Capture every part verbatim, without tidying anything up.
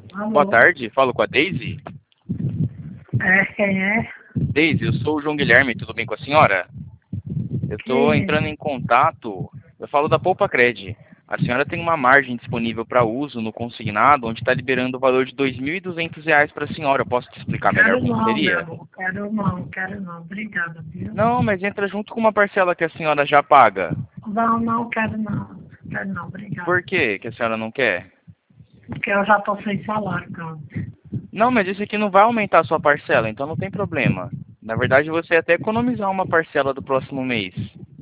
Boa Alô? tarde, falo com a Deise. É, quem é? Deise, eu sou o João Guilherme, tudo bem com a senhora? Eu estou Quem entrando em contato, eu falo da Poupa Cred. A senhora tem uma margem disponível para uso no consignado, onde está liberando o valor de dois mil e duzentos reais para a senhora. Eu posso te é? explicar melhor Quero como não, meu seria? amor. Quero não, quero não. Obrigada, viu? Não, mas entra junto com uma parcela que a senhora já paga. Não, não, quero não. Quero não, obrigada. Por que que a senhora não quer? Porque eu já estou sem salário, cara. Não, mas isso aqui não vai aumentar a sua parcela, então não tem problema. Na verdade, você até economizar uma parcela do próximo mês.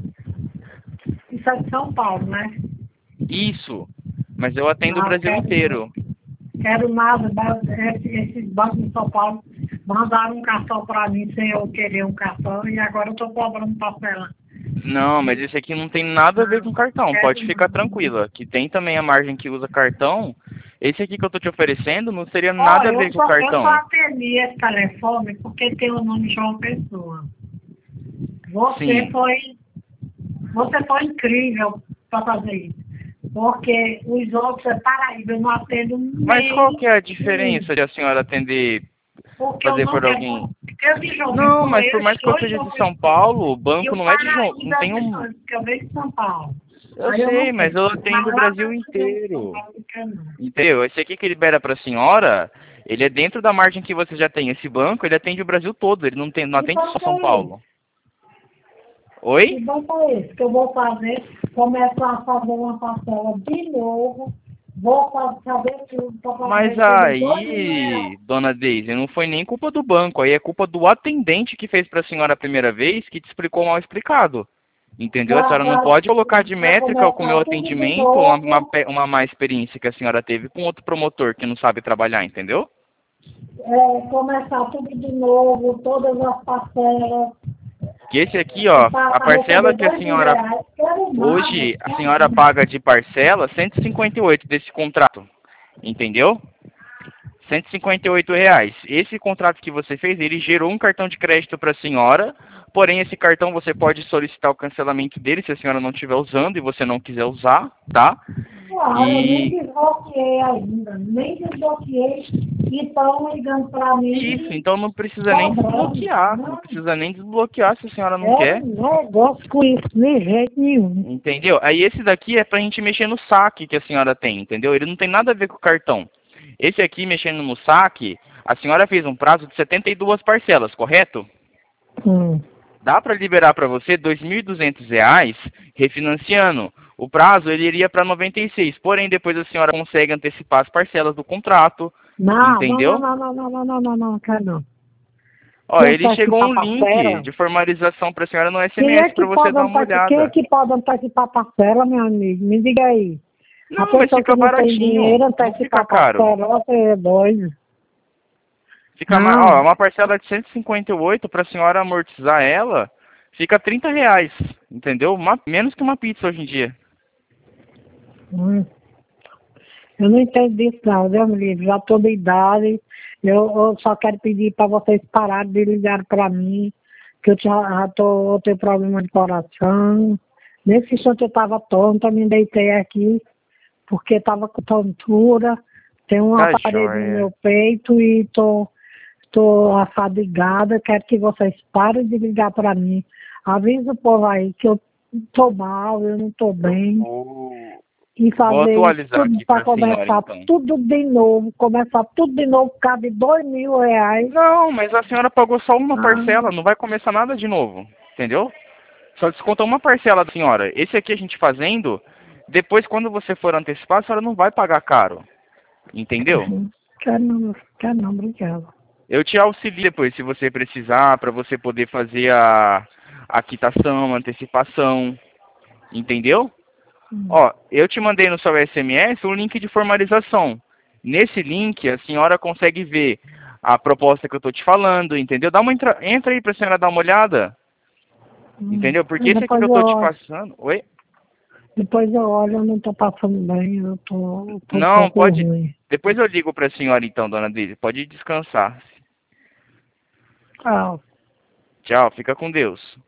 Isso é de São Paulo, né? Isso, mas eu atendo o Não, Brasil quero não. inteiro. Quero nada. ba- Esse, esses bancos de São Paulo mandaram um cartão para mim sem eu querer um cartão e agora eu estou cobrando parcela. Não, mas esse aqui não tem nada a ver com Não, cartão, pode quero ficar não. tranquila. Que tem também a margem que usa cartão. Esse aqui que eu tô te oferecendo não seria Ó, nada a eu ver com o só, eu só cartão. atendi esse telefone porque tem o nome João Pessoa. Você Sim, foi, você foi incrível para fazer isso. Porque os outros é Paraíba, eu não atendo mas qual nem que é a um. diferença de a senhora atender, Porque eu fazer não por quero. alguém? Eu de João Não, Pessoa, mas por eu mais que eu estou em seja João de São Pessoa. Paulo, o E banco o não é de João, não Paraíba é tem um... distante, porque eu venho de São Paulo. Eu Aí eu sei, não mas quero. eu Mas atendo o lá Brasil dentro de São inteiro. Paulo, eu quero não. Entendeu? Esse aqui que libera para a senhora, ele é dentro da margem que você já tem. Esse banco, ele atende o Brasil todo, ele não, tem, não Que atende só banco São é esse? Paulo. Oi? Que banco é esse? Que eu vou fazer, começar a fazer uma parcela de novo, vou fa- fazer tudo para Mas receber dois mil aí, reais. dona Deise, não foi nem culpa do banco, aí é culpa do atendente que fez para a senhora a primeira vez, que te explicou mal explicado. Entendeu? A senhora não pode colocar de Para métrica com o meu começar tudo de atendimento uma, uma, novo, pe- uma má experiência que a senhora teve com outro promotor que não sabe trabalhar, entendeu? é, começar tudo de novo, todas as parcelas, Que esse aqui, ó, a para parcela receber que a dois mil senhora reais. Quero nada, hoje a senhora quero. paga de parcela cento e cinquenta e oito desse contrato, entendeu? cento e cinquenta e oito reais. Esse contrato que você fez, ele gerou um cartão de crédito para a senhora, porém esse cartão você pode solicitar o cancelamento dele se a senhora não estiver usando e você não quiser usar, tá? Claro, eu nem E desbloqueei ainda, nem desbloqueei e estão ligando para isso, mim então não precisa nem cobrando. desbloquear, não Não, precisa nem desbloquear se a senhora não quero quer, negócio com isso, de jeito nenhum. entendeu? Aí esse daqui é pra gente mexer no saque que a senhora tem, entendeu? Ele não tem nada a ver com o cartão. Esse aqui, mexendo no saque, a senhora fez um prazo de setenta e duas parcelas, correto? Hum. Dá para liberar para você dois mil e duzentos reais refinanciando. O prazo ele iria para noventa e seis, porém depois a senhora consegue antecipar as parcelas do contrato, Não, não, não, entendeu? não, não, não, não, não, não, não, quero não. Ó, Se ele chegou antecipar um link parcela, de formalização para a senhora no quem é S M S que para você pode dar uma antecipar, quem é olhada. que pode antecipar parcela, meu amigo? Me diga aí. A Não, mas pessoa que fica não tem baratinho, dinheiro não fica antecipar caro. parcela, você é doido. Fica mais, ó, Não, uma parcela de cento e cinquenta e oito para a senhora amortizar ela, fica trinta reais, entendeu? Uma, menos que uma pizza hoje em dia. hum, eu não entendo disso não, Deus me livre, já estou de idade, eu, eu só quero pedir para vocês pararem de ligar para mim, que eu já, já tô, eu tenho problema de coração. Nesse instante eu estava tonta, me deitei aqui, porque estava com tontura, tem uma Tá parede no joia. meu peito e tô, tô afadigada, quero que vocês parem de ligar para mim. Avisa o povo aí que eu tô mal, eu não tô bem. Vou, E vou fazer isso atualizar tudo aqui para para a senhora, começar então. tudo de novo, começar tudo de novo, cabe dois mil reais. Não, mas a senhora pagou só uma Ah, parcela, não vai começar nada de novo, entendeu? Só desconta uma parcela da senhora. Esse aqui a gente fazendo, depois quando você for antecipar, a senhora não vai pagar caro, entendeu? uhum. Quero não, quero não, obrigado. Eu te auxilio depois, se você precisar, para você poder fazer a, a quitação, a antecipação, entendeu? Hum. Ó, eu te mandei no seu S M S um link de formalização. Nesse link, a senhora consegue ver a proposta que eu estou te falando, entendeu? Dá uma entra, entra aí para a senhora dar uma olhada, Hum. entendeu? Porque Aí esse aqui que depois eu eu estou te olho, passando... Oi? depois eu olho, eu não tô passando bem, eu tô, eu tô um Não, pouco pode... ruim. Depois eu ligo para a senhora então, dona Deise. Pode descansar. Tchau. Tchau, fica com Deus.